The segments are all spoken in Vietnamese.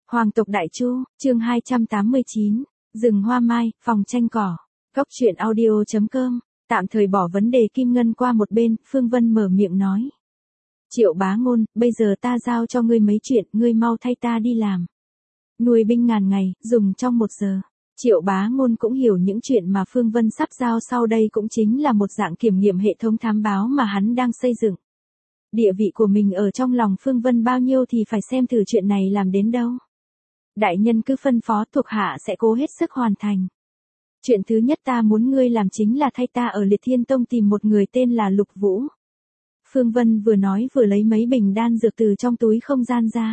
Hoàng tộc Đại Chu, chương 289, rừng hoa mai, phòng tranh cỏ. Góc truyện audio.com, tạm thời bỏ vấn đề Kim Ngân qua một bên, Phương Vân mở miệng nói. Triệu Bá Ngôn, bây giờ ta giao cho ngươi mấy chuyện, ngươi mau thay ta đi làm. Nuôi binh ngàn ngày, dùng trong 1 giờ. Triệu Bá Ngôn cũng hiểu những chuyện mà Phương Vân sắp giao sau đây cũng chính là một dạng kiểm nghiệm hệ thống thám báo mà hắn đang xây dựng. Địa vị của mình ở trong lòng Phương Vân bao nhiêu thì phải xem thử chuyện này làm đến đâu. Đại nhân cứ phân phó, thuộc hạ sẽ cố hết sức hoàn thành. Chuyện thứ nhất ta muốn ngươi làm chính là thay ta ở Liệt Thiên Tông tìm một người tên là Lục Vũ. Phương Vân vừa nói vừa lấy mấy bình đan dược từ trong túi không gian ra.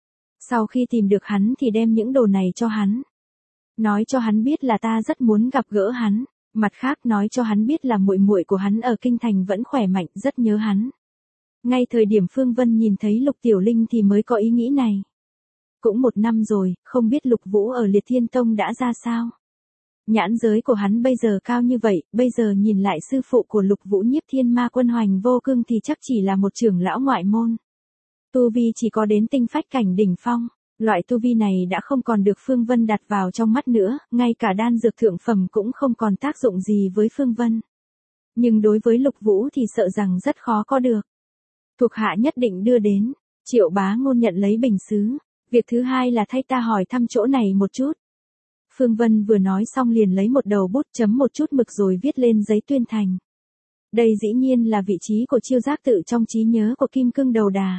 Sau khi tìm được hắn thì đem những đồ này cho hắn. Nói cho hắn biết là ta rất muốn gặp gỡ hắn, mặt khác nói cho hắn biết là muội muội của hắn ở kinh thành vẫn khỏe mạnh, rất nhớ hắn. Ngay thời điểm Phương Vân nhìn thấy Lục Tiểu Linh thì mới có ý nghĩ này. Cũng 1 năm rồi, không biết Lục Vũ ở Liệt Thiên Tông đã ra sao. Nhãn giới của hắn bây giờ cao như vậy, bây giờ nhìn lại sư phụ của Lục Vũ Nhiếp Thiên Ma Quân Hoành Vô Cương thì chắc chỉ là một trưởng lão ngoại môn. Tu vi chỉ có đến tinh phách cảnh đỉnh phong, loại tu vi này đã không còn được Phương Vân đặt vào trong mắt nữa, ngay cả đan dược thượng phẩm cũng không còn tác dụng gì với Phương Vân. Nhưng đối với Lục Vũ thì sợ rằng rất khó có được. Thuộc hạ nhất định đưa đến. Triệu Bá Ngôn nhận lấy bình sứ. Việc thứ hai là thay ta hỏi thăm chỗ này một chút. Phương Vân vừa nói xong liền lấy một đầu bút chấm một chút mực rồi viết lên giấy tuyên thành. Đây dĩ nhiên là vị trí của Chiêu Giác Tự trong trí nhớ của Kim Cương Đầu Đà.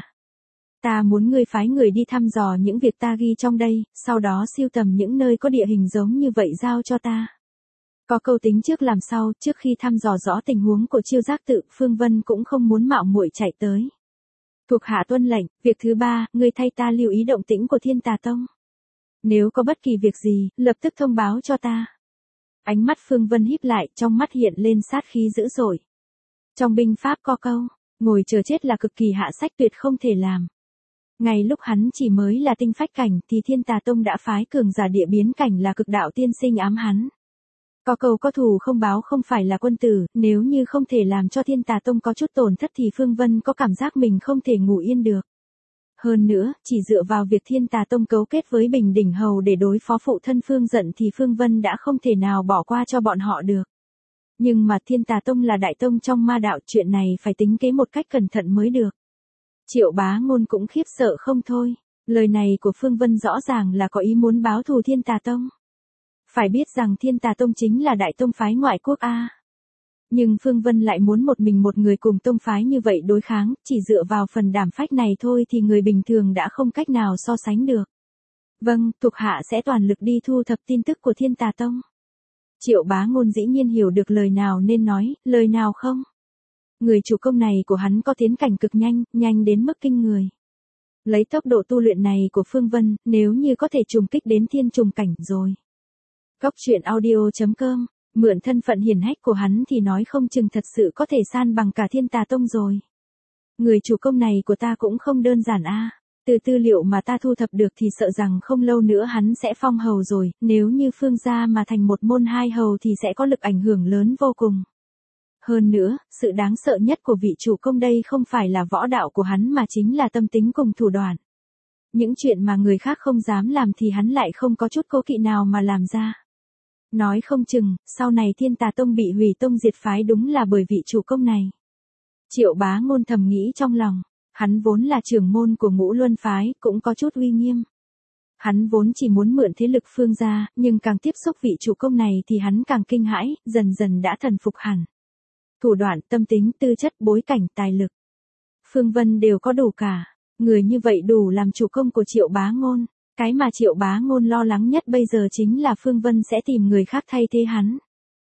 Ta muốn ngươi phái người đi thăm dò những việc ta ghi trong đây, sau đó siêu tầm những nơi có địa hình giống như vậy giao cho ta. Có câu tính trước làm sau, trước khi thăm dò rõ tình huống của Chiêu Giác Tự, Phương Vân cũng không muốn mạo muội chạy tới. Thuộc hạ tuân lệnh. Việc thứ ba, ngươi thay ta lưu ý động tĩnh của Thiên Tà Tông. Nếu có bất kỳ việc gì, lập tức thông báo cho ta. Ánh mắt Phương Vân híp lại, trong mắt hiện lên sát khí dữ dội. Trong binh pháp có câu, ngồi chờ chết là cực kỳ hạ sách tuyệt không thể làm. Ngay lúc hắn chỉ mới là tinh phách cảnh thì Thiên Tà Tông đã phái cường giả địa biến cảnh là Cực Đạo Tiên Sinh ám hắn. Có câu có thù không báo không phải là quân tử, nếu như không thể làm cho Thiên Tà Tông có chút tổn thất thì Phương Vân có cảm giác mình không thể ngủ yên được. Hơn nữa, chỉ dựa vào việc Thiên Tà Tông cấu kết với Bình Đỉnh Hầu để đối phó phụ thân Phương Dận thì Phương Vân đã không thể nào bỏ qua cho bọn họ được. Nhưng mà Thiên Tà Tông là đại tông trong ma đạo, chuyện này phải tính kế một cách cẩn thận mới được. Triệu Bá Ngôn cũng khiếp sợ không thôi, lời này của Phương Vân rõ ràng là có ý muốn báo thù Thiên Tà Tông. Phải biết rằng Thiên Tà Tông chính là đại tông phái ngoại quốc A. Nhưng Phương Vân lại muốn một mình một người cùng tông phái như vậy đối kháng, chỉ dựa vào phần đảm phách này thôi thì người bình thường đã không cách nào so sánh được. Vâng, thuộc hạ sẽ toàn lực đi thu thập tin tức của Thiên Tà Tông. Triệu Bá Ngôn dĩ nhiên hiểu được lời nào nên nói, lời nào không. Người chủ công này của hắn có tiến cảnh cực nhanh, nhanh đến mức kinh người. Lấy tốc độ tu luyện này của Phương Vân, nếu như có thể trùng kích đến thiên trùng cảnh rồi. Góc truyện audio.com, mượn thân phận hiển hách của hắn thì nói không chừng thật sự có thể san bằng cả Thiên Tà Tông rồi. Người chủ công này của ta cũng không đơn giản a. Từ tư liệu mà ta thu thập được thì sợ rằng không lâu nữa hắn sẽ phong hầu rồi, nếu như Phương gia mà thành một môn 2 hầu thì sẽ có lực ảnh hưởng lớn vô cùng. Hơn nữa, sự đáng sợ nhất của vị chủ công đây không phải là võ đạo của hắn mà chính là tâm tính cùng thủ đoạn. Những chuyện mà người khác không dám làm thì hắn lại không có chút cố kỵ nào mà làm ra. Nói không chừng, sau này Thiên Tà Tông bị hủy tông diệt phái đúng là bởi vị chủ công này. Triệu Bá Ngôn thầm nghĩ trong lòng, hắn vốn là trưởng môn của Ngũ Luân phái, cũng có chút uy nghiêm. Hắn vốn chỉ muốn mượn thế lực Phương gia, nhưng càng tiếp xúc vị chủ công này thì hắn càng kinh hãi, dần dần đã thần phục hẳn. Thủ đoạn, tâm tính, tư chất, bối cảnh, tài lực. Phương Vân đều có đủ cả, người như vậy đủ làm chủ công của Triệu Bá Ngôn. Cái mà Triệu Bá Ngôn lo lắng nhất bây giờ chính là Phương Vân sẽ tìm người khác thay thế hắn.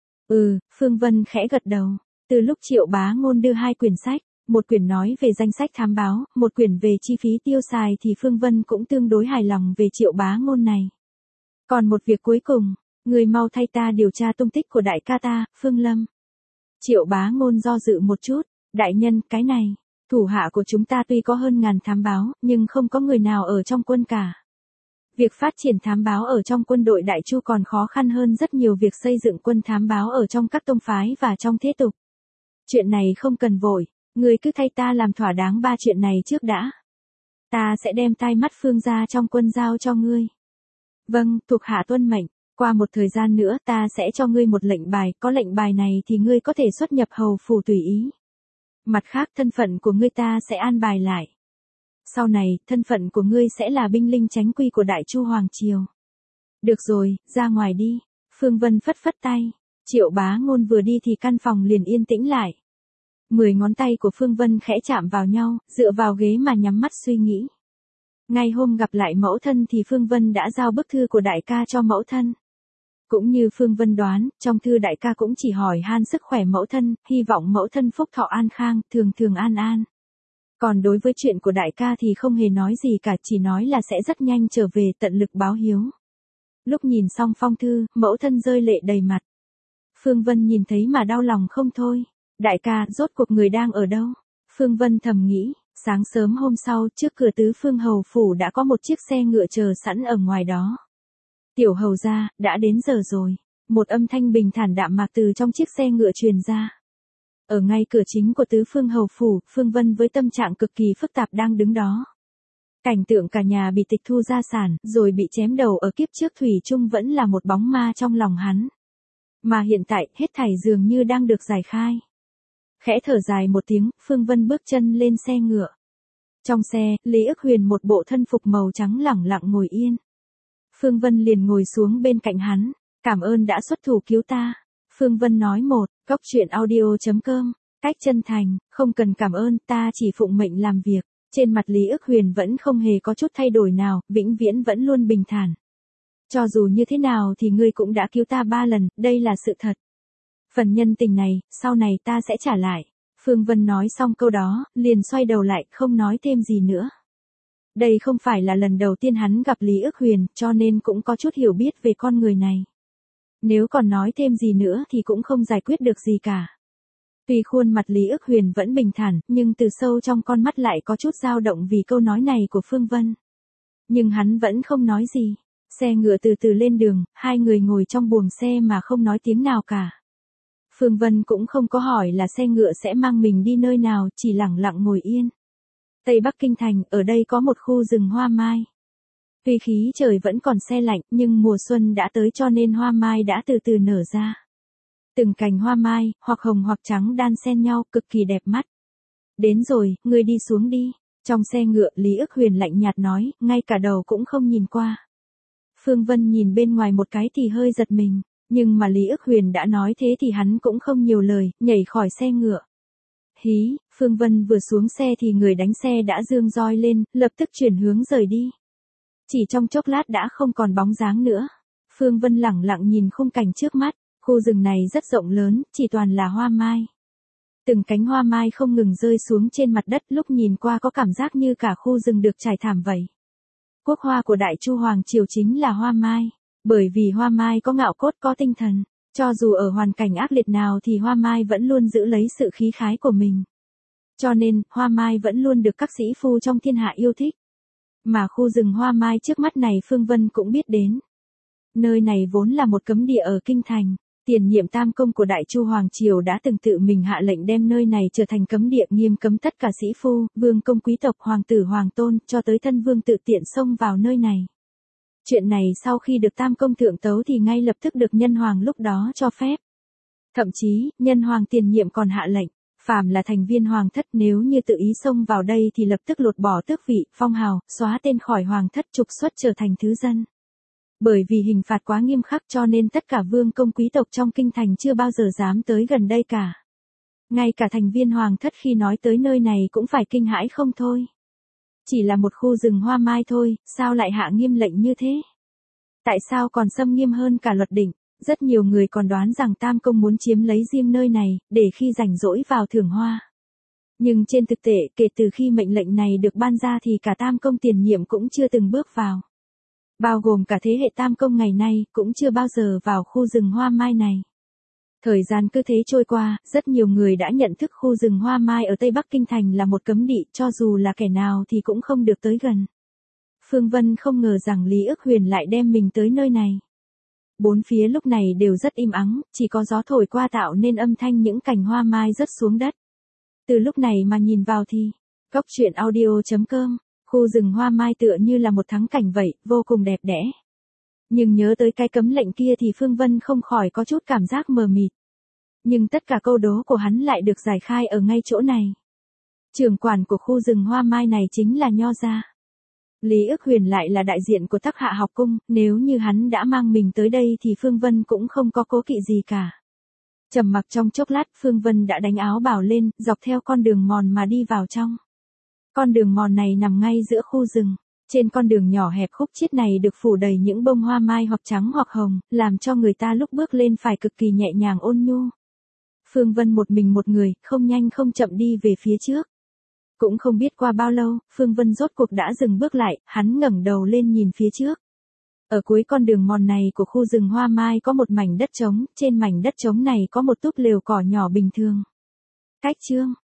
Phương Vân khẽ gật đầu. Từ lúc Triệu Bá Ngôn đưa 2 quyển sách, một quyển nói về danh sách thám báo, một quyển về chi phí tiêu xài thì Phương Vân cũng tương đối hài lòng về Triệu Bá Ngôn này. Còn một việc cuối cùng, người mau thay ta điều tra tung tích của đại ca ta, Phương Lâm. Triệu Bá Ngôn do dự một chút, đại nhân, cái này, thủ hạ của chúng ta tuy có hơn 1000 thám báo, nhưng không có người nào ở trong quân cả. Việc phát triển thám báo ở trong quân đội Đại Chu còn khó khăn hơn rất nhiều việc xây dựng quân thám báo ở trong các tông phái và trong thế tục. Chuyện này không cần vội, người cứ thay ta làm thỏa đáng 3 chuyện này trước đã. Ta sẽ đem tai mắt Phương gia trong quân giao cho ngươi. Vâng, thuộc hạ tuân mệnh. Qua một thời gian nữa ta sẽ cho ngươi một lệnh bài, có lệnh bài này thì ngươi có thể xuất nhập hầu phủ tùy ý. Mặt khác thân phận của ngươi ta sẽ an bài lại. Sau này, thân phận của ngươi sẽ là binh linh chánh quy của Đại Chu Hoàng Triều. Được rồi, ra ngoài đi. Phương Vân phất phất tay. Triệu Bá Ngôn vừa đi thì căn phòng liền yên tĩnh lại. 10 ngón tay của Phương Vân khẽ chạm vào nhau, dựa vào ghế mà nhắm mắt suy nghĩ. Ngay hôm gặp lại mẫu thân thì Phương Vân đã giao bức thư của đại ca cho mẫu thân. Cũng như Phương Vân đoán, trong thư đại ca cũng chỉ hỏi han sức khỏe mẫu thân, hy vọng mẫu thân phúc thọ an khang, thường thường an an. Còn đối với chuyện của đại ca thì không hề nói gì cả, chỉ nói là sẽ rất nhanh trở về tận lực báo hiếu. Lúc nhìn xong phong thư, mẫu thân rơi lệ đầy mặt. Phương Vân nhìn thấy mà đau lòng không thôi. Đại ca, rốt cuộc người đang ở đâu? Phương Vân thầm nghĩ, sáng sớm hôm sau, trước cửa Tứ Phương Hầu Phủ đã có một chiếc xe ngựa chờ sẵn ở ngoài đó. Tiểu hầu gia, đã đến giờ rồi. Một âm thanh bình thản đạm mạc từ trong chiếc xe ngựa truyền ra. Ở ngay cửa chính của Tứ Phương Hầu Phủ, Phương Vân với tâm trạng cực kỳ phức tạp đang đứng đó. Cảnh tượng cả nhà bị tịch thu gia sản, rồi bị chém đầu ở kiếp trước thủy chung vẫn là một bóng ma trong lòng hắn. Mà hiện tại, hết thảy dường như đang được giải khai. Khẽ thở dài một tiếng, Phương Vân bước chân lên xe ngựa. Trong xe, Lý Ức Huyền một bộ thân phục màu trắng lẳng lặng ngồi yên. Phương Vân liền ngồi xuống bên cạnh hắn. Cảm ơn đã xuất thủ cứu ta. Phương Vân nói Cóc truyện audio.com. Cách chân thành, không cần cảm ơn, ta chỉ phụng mệnh làm việc. Trên mặt Lý Ức Huyền vẫn không hề có chút thay đổi nào, vĩnh viễn vẫn luôn bình thản. Cho dù như thế nào thì ngươi cũng đã cứu ta 3 lần, đây là sự thật. Phần nhân tình này, sau này ta sẽ trả lại. Phương Vân nói xong câu đó, liền xoay đầu lại, không nói thêm gì nữa. Đây không phải là lần đầu tiên hắn gặp Lý Ức Huyền, cho nên cũng có chút hiểu biết về con người này. Nếu còn nói thêm gì nữa thì cũng không giải quyết được gì cả. Tuy khuôn mặt Lý Ức Huyền vẫn bình thản, nhưng từ sâu trong con mắt lại có chút dao động vì câu nói này của Phương Vân. Nhưng hắn vẫn không nói gì. Xe ngựa từ từ lên đường, hai người ngồi trong buồng xe mà không nói tiếng nào cả. Phương Vân cũng không có hỏi là xe ngựa sẽ mang mình đi nơi nào, chỉ lặng lặng ngồi yên. Tây Bắc Kinh Thành, ở đây có một khu rừng hoa mai. Tuy khí trời vẫn còn se lạnh, nhưng mùa xuân đã tới cho nên hoa mai đã từ từ nở ra. Từng cành hoa mai, hoặc hồng hoặc trắng đan xen nhau, cực kỳ đẹp mắt. Đến rồi, ngươi đi xuống đi. Trong xe ngựa, Lý Ức Huyền lạnh nhạt nói, ngay cả đầu cũng không nhìn qua. Phương Vân nhìn bên ngoài một cái thì hơi giật mình, nhưng mà Lý Ức Huyền đã nói thế thì hắn cũng không nhiều lời, nhảy khỏi xe ngựa. Hí, Phương Vân vừa xuống xe thì người đánh xe đã giương roi lên, lập tức chuyển hướng rời đi. Chỉ trong chốc lát đã không còn bóng dáng nữa. Phương Vân lẳng lặng nhìn khung cảnh trước mắt, khu rừng này rất rộng lớn, chỉ toàn là hoa mai. Từng cánh hoa mai không ngừng rơi xuống trên mặt đất, lúc nhìn qua có cảm giác như cả khu rừng được trải thảm vậy. Quốc hoa của Đại Chu Hoàng Triều chính là hoa mai, bởi vì hoa mai có ngạo cốt có tinh thần, cho dù ở hoàn cảnh ác liệt nào thì hoa mai vẫn luôn giữ lấy sự khí khái của mình. Cho nên, hoa mai vẫn luôn được các sĩ phu trong thiên hạ yêu thích. Mà khu rừng hoa mai trước mắt này Phương Vân cũng biết đến. Nơi này vốn là một cấm địa ở Kinh Thành. Tiền nhiệm tam công của Đại Chu Hoàng Triều đã từng tự mình hạ lệnh đem nơi này trở thành cấm địa, nghiêm cấm tất cả sĩ phu, vương công quý tộc, hoàng tử hoàng tôn, cho tới thân vương tự tiện xông vào nơi này. Chuyện này sau khi được tam công thượng tấu thì ngay lập tức được nhân hoàng lúc đó cho phép. Thậm chí, nhân hoàng tiền nhiệm còn hạ lệnh, phàm là thành viên hoàng thất nếu như tự ý xông vào đây thì lập tức lột bỏ tước vị, phong hào, xóa tên khỏi hoàng thất, trục xuất trở thành thứ dân. Bởi vì hình phạt quá nghiêm khắc cho nên tất cả vương công quý tộc trong kinh thành chưa bao giờ dám tới gần đây cả. Ngay cả thành viên hoàng thất khi nói tới nơi này cũng phải kinh hãi không thôi. Chỉ là một khu rừng hoa mai thôi, sao lại hạ nghiêm lệnh như thế? Tại sao còn xâm nghiêm hơn cả luật định? Rất nhiều người còn đoán rằng tam công muốn chiếm lấy riêng nơi này, để khi rảnh rỗi vào thưởng hoa. Nhưng trên thực tế, kể từ khi mệnh lệnh này được ban ra thì cả tam công tiền nhiệm cũng chưa từng bước vào. Bao gồm cả thế hệ tam công ngày nay, cũng chưa bao giờ vào khu rừng hoa mai này. Thời gian cứ thế trôi qua, rất nhiều người đã nhận thức khu rừng hoa mai ở Tây Bắc Kinh Thành là một cấm địa, cho dù là kẻ nào thì cũng không được tới gần. Phương Vân không ngờ rằng Lý Ức Huyền lại đem mình tới nơi này. Bốn phía lúc này đều rất im ắng, chỉ có gió thổi qua tạo nên âm thanh những cành hoa mai rớt xuống đất. Từ lúc này mà nhìn vào thì, Cóc truyện audio.com Khu rừng hoa mai tựa như là một thắng cảnh vậy, vô cùng đẹp đẽ. Nhưng nhớ tới cái cấm lệnh kia thì Phương Vân không khỏi có chút cảm giác mờ mịt. Nhưng tất cả câu đố của hắn lại được giải khai ở ngay chỗ này. Trưởng quản của khu rừng hoa mai này chính là Nho gia. Lý Ức Huyền lại là đại diện của Tắc Hạ học cung, nếu như hắn đã mang mình tới đây thì Phương Vân cũng không có cố kỵ gì cả. Trầm mặc trong chốc lát, Phương Vân đã đánh áo bào lên, dọc theo con đường mòn mà đi vào trong. Con đường mòn này nằm ngay giữa khu rừng. Trên con đường nhỏ hẹp khúc chiết này được phủ đầy những bông hoa mai hoặc trắng hoặc hồng, làm cho người ta lúc bước lên phải cực kỳ nhẹ nhàng ôn nhu. Phương Vân một mình một người, không nhanh không chậm đi về phía trước. Cũng không biết qua bao lâu, Phương Vân rốt cuộc đã dừng bước lại, hắn ngẩng đầu lên nhìn phía trước. Ở cuối con đường mòn này của khu rừng hoa mai có một mảnh đất trống, trên mảnh đất trống này có một túp lều cỏ nhỏ bình thường. Cách chương